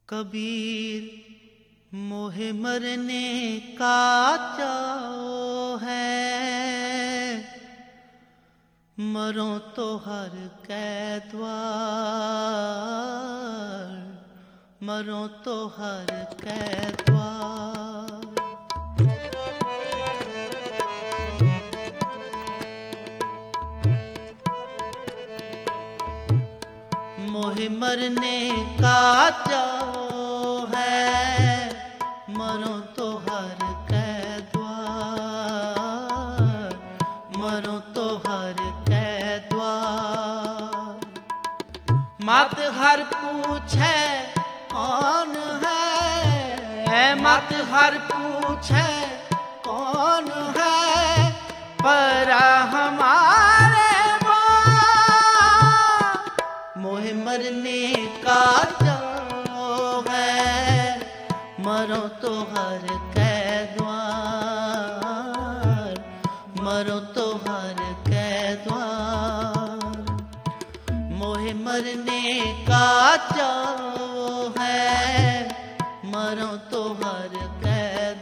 कबीर मोहे मरने का चाओ है, मरो तो हर कै द्वार, मरो तो हर कै द्वार। मोहे मरने का चाओ है, मरो तो हर कै द्वार, मरो तो हर कै द्वार। मत हर पूछे कौन है, मत हर पूछे कौन है, परा हमारे मोहे मरने का चाओ है, मरो तो हर कै द्वार, मरो तो हर कै द्वार। मोहे मरने का चाओ है, मरो तो हर कै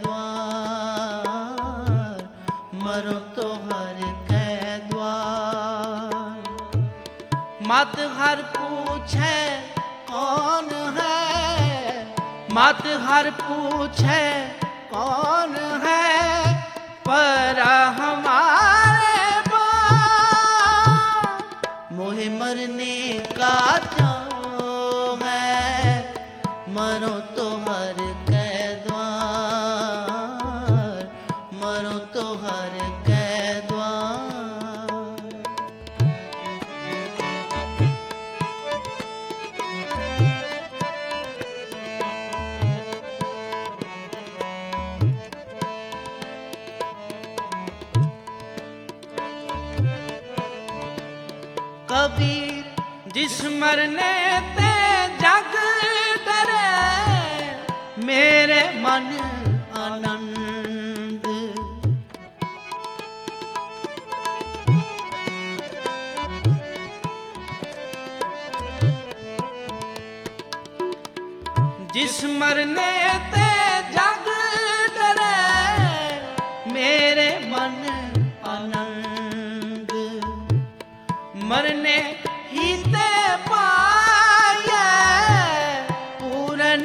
द्वार, मरो तो हर कै द्वार। मत हर पूछे कौन है, मत हर पूछे कौन है, परा हमारे बाप। मोहे मरने का चाओ है, मरो तो हर कै द्वार, मरो तो हर कै द्वार। कबीर जिस मरने ते जग डरे, मेरे मन आनंद। जिस मरने ते जग डरे, मेरे मन आनंद। मरने ही ते पाए पूरन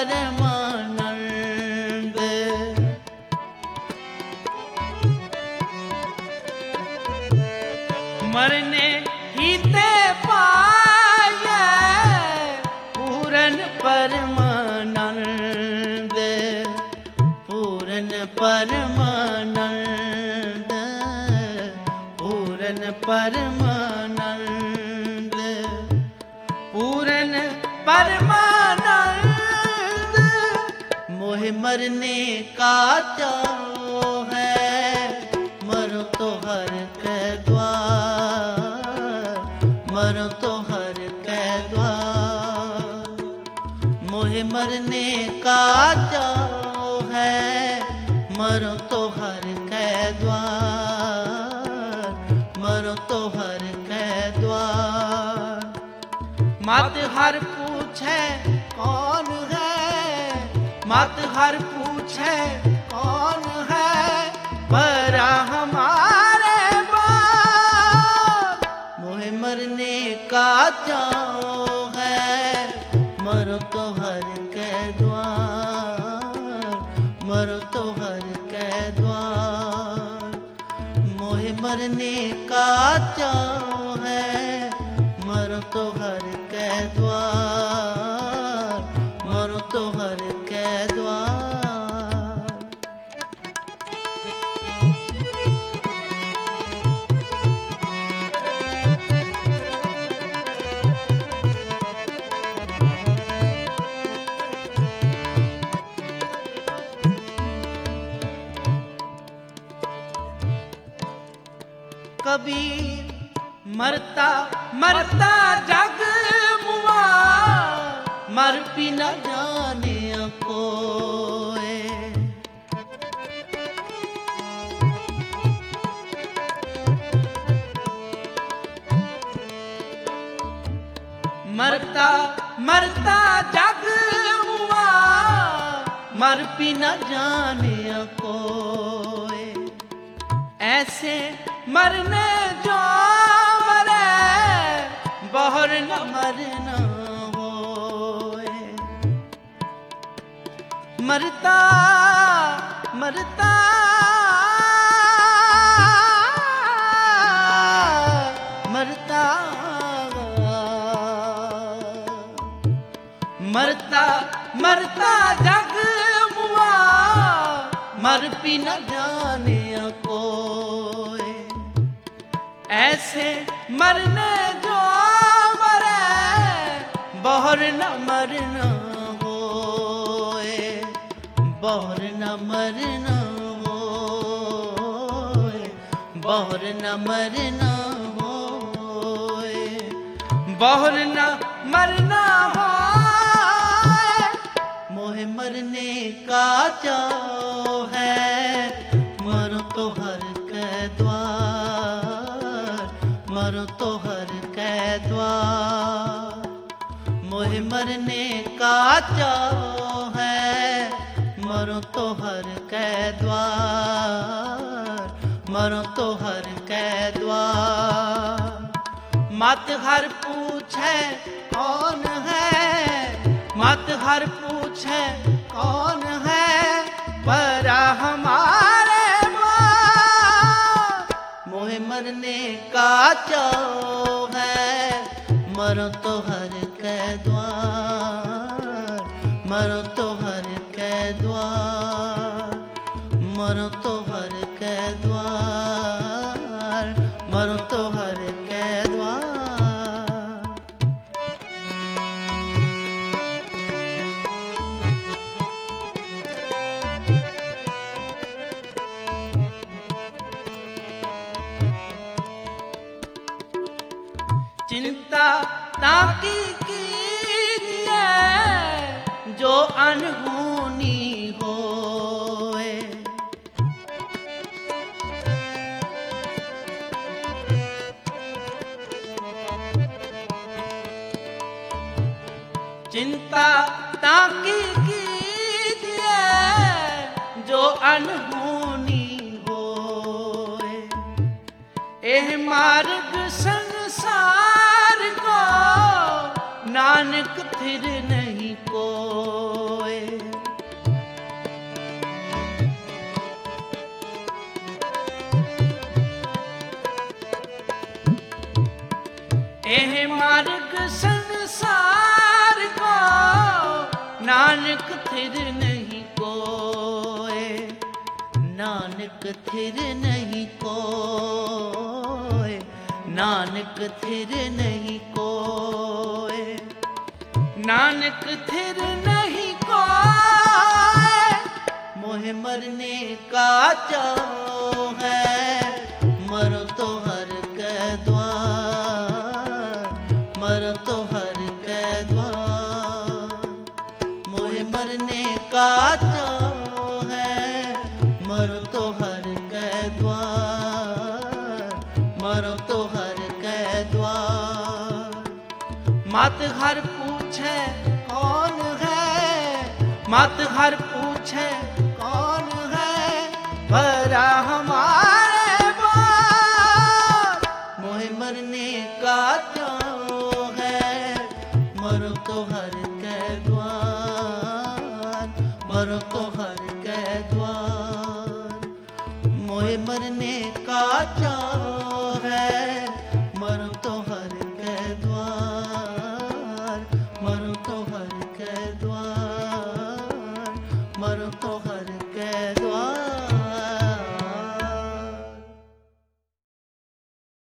परमानंद। मरने ही ते पाए पूरन परमानंद, पूरन परमानंद, पूरन परमानंद, पूरन परमानंद। मोहे मरने का चाओ है, मरो तो हर कै द्वार, मरो तो हर कै द्वार। मोहे मरने का चाओ है, मरो तो हर कै द्वार, मरो तो हर कै द्वार। मत हर पूछे कौन है, मत हर पूछे कौन है, परा हमारे बाप। मोहे मरने का चाओ है, मरो तो हर कै द्वार, मरो तो हर कै द्वार। मोहे मरने का चाओ है, मरो तो हर कै द्वार, मरो तो हर कै द्वार। कबीर मरता मरता जग मुआ, मर भी न जाने कोय। मरता मरता जग मर भी न जाने कोई। ऐसे मरने जो मरे बहुर न मरना होए। मरता मरता मरता मरता मरता जग मुआ मर भी न जाने कोई। ऐसे मरने जो मरे बहुर न मरना होए। बहुर न मरना होए। बहुर न मरना होए। बहुर न मरना होए। मोहे मरने का चाओ है मरो तो हर के द्वार। मरो तो हर के द्वार। मोहे मरने का चाओ है मरो तो हर के द्वार। मरो तो हर के द्वार। मत हर पूछे कौन है। मत हर पूछे कौन है पर हमारे द्वार। मोहे मरने का चाओ है मरो तो हर के द्वार। मरो तो हर के द्वार। मरो तो हर के द्वार। मरो तो हर के द्वार। चिंता ताकि कीजिए जो अनहोनी होए। चिंता ताकि कीजिए जो अनहोनी होए। एह मार्ग संसार को नानक फिर नहीं कोई। एह मार्ग संसार को नानक फिर नहीं कोई। नानक फिर नहीं कोई। नानक थिर नहीं कोई। नानक थिर नहीं कोई। मोहे मरने का चाओ है मरो तो हर के द्वार। मरो तो हर के द्वार। मोहे मरने का चाओ है मरो तो हर के द्वार। मरो तो हर के द्वार। मत हर पूछे कौन है। मत हर पूछे कौन है पर हमारे द्वार। मोहे मरने का चाओ है मरो तो हर के द्वार। मरो तो हर के द्वार। मोहे मरने का चाओ है मरो तो हर के द्वार। मरो तो हर के द्वार। मरो तो हर के द्वार।